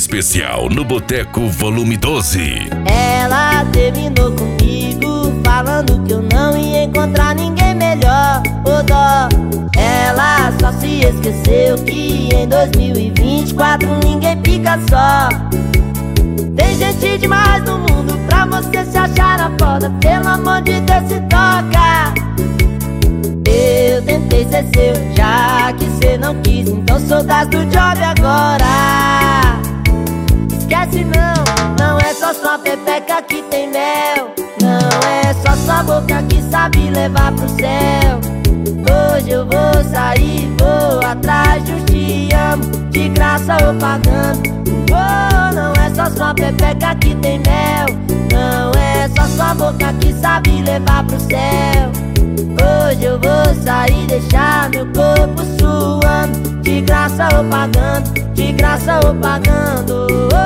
especial no Boteco Volume 12. Ela terminou comigo, falando que eu não ia encontrar ninguém melhor. Ô dó, ela só se esqueceu que em 2024 ninguém fica só. Tem gente demais no mundo pra você se achar na foda. Pelo amor de Deus, se toca. Eu tentei ser seu, já que cê não quis, então sou das do job agora. Esquece não é só sua pepeca que tem mel. Não é só sua boca que sabe levar pro céu. Hoje eu vou sair, vou atrás de um te amo, de graça ou pagando. Oh, não é só sua pepeca que tem mel. Não é só sua boca que sabe levar pro céu. Hoje eu vou sair, deixar meu corpo suando, de graça ou pagando, de graça ou pagando.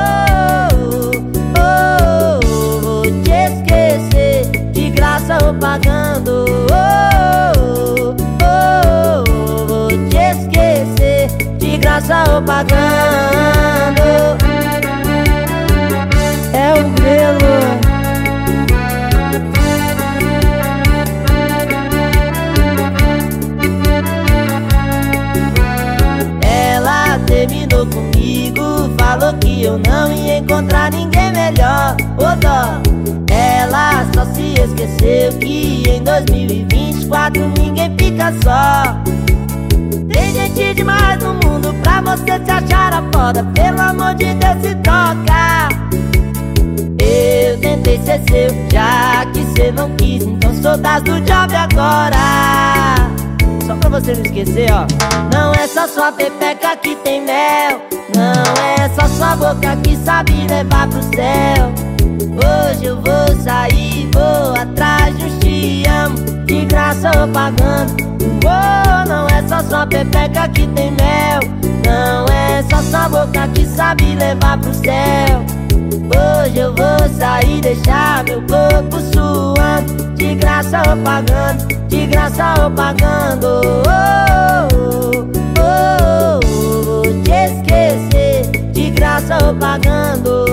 Vou te esquecer, de graça ou pagando. Vou te esquecer, de graça ou pagando. É o Grelo. Terminou comigo, falou que eu não ia encontrar ninguém melhor. Ô dó, ela só se esqueceu que em 2024 ninguém fica só. Tem gente demais no mundo pra você se achar a foda. Pelo amor de Deus, se toca. Eu tentei ser seu, já que cê não quis, então sou das do job agora. Só pra você não esquecer, ó. Não é só sua pepeca que tem mel. Não é só sua boca que sabe levar pro céu. Hoje eu vou sair, vou atrás de um te amo, de graça ou pagando. Oh, não é só sua pepeca que tem mel. Não é só sua boca que sabe levar pro céu. Hoje eu vou sair, deixar meu corpo suando, de graça ou pagando, de graça ou pagando. Vou te esquecer, de graça ou pagando.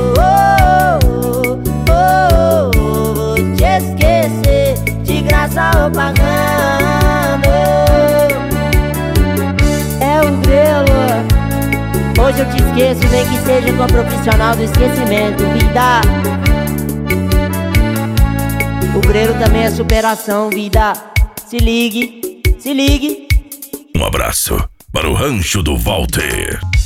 Vou te esquecer, de graça ou pagando. É o Grelo. Hoje eu te esqueço, nem que seja com a profissional do esquecimento, vida. O Grelo também é superação, vida. Se ligue, se ligue. Um abraço para o Rancho do Walter.